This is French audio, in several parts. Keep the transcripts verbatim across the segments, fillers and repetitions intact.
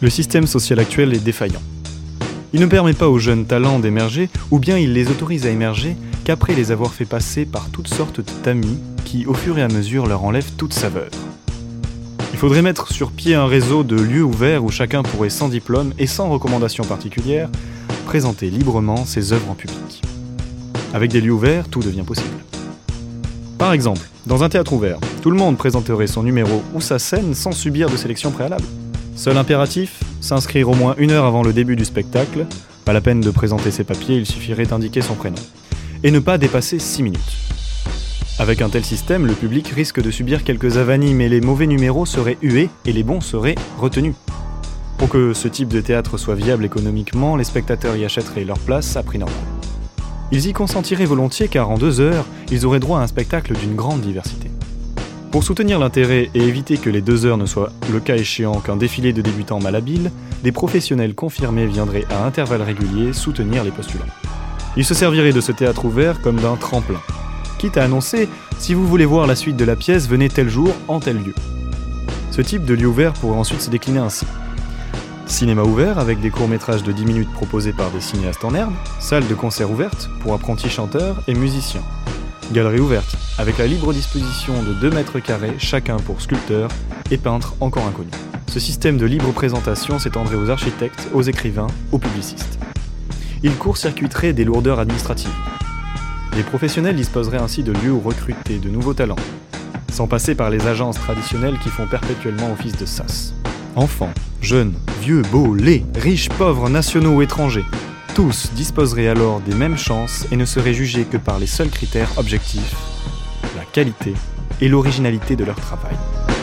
Le système social actuel est défaillant. Il ne permet pas aux jeunes talents d'émerger, ou bien il les autorise à émerger qu'après les avoir fait passer par toutes sortes de tamis qui, au fur et à mesure, leur enlèvent toute saveur. Il faudrait mettre sur pied un réseau de lieux ouverts où chacun pourrait, sans diplôme et sans recommandation particulière, présenter librement ses œuvres en public. Avec des lieux ouverts, tout devient possible. Par exemple, dans un théâtre ouvert, tout le monde présenterait son numéro ou sa scène sans subir de sélection préalable. Seul impératif, s'inscrire au moins une heure avant le début du spectacle. Pas la peine de présenter ses papiers, il suffirait d'indiquer son prénom. Et ne pas dépasser six minutes. Avec un tel système, le public risque de subir quelques avanies, mais les mauvais numéros seraient hués et les bons seraient retenus. Pour que ce type de théâtre soit viable économiquement, les spectateurs y achèteraient leur place à prix normal. Ils y consentiraient volontiers car en deux heures, ils auraient droit à un spectacle d'une grande diversité. Pour soutenir l'intérêt et éviter que les deux heures ne soient, le cas échéant, qu'un défilé de débutants malhabiles, des professionnels confirmés viendraient à intervalles réguliers soutenir les postulants. Ils se serviraient de ce théâtre ouvert comme d'un tremplin, quitte à annoncer « si vous voulez voir la suite de la pièce, venez tel jour, en tel lieu ». Ce type de lieu ouvert pourrait ensuite se décliner ainsi. Cinéma ouvert avec des courts-métrages de dix minutes proposés par des cinéastes en herbe, salle de concert ouverte pour apprentis chanteurs et musiciens. Galerie ouverte, avec la libre disposition de deux mètres carrés, chacun pour sculpteurs et peintres encore inconnus. Ce système de libre présentation s'étendrait aux architectes, aux écrivains, aux publicistes. Il court-circuiterait des lourdeurs administratives. Les professionnels disposeraient ainsi de lieux où recruter de nouveaux talents, sans passer par les agences traditionnelles qui font perpétuellement office de sas. Enfants, jeunes, vieux, beaux, laids, riches, pauvres, nationaux ou étrangers, tous disposeraient alors des mêmes chances et ne seraient jugés que par les seuls critères objectifs, la qualité et l'originalité de leur travail.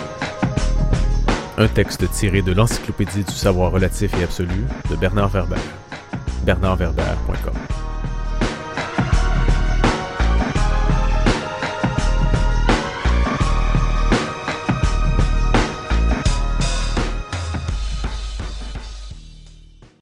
Un texte tiré de l'Encyclopédie du savoir relatif et absolu de Bernard Werber. bernard werber point com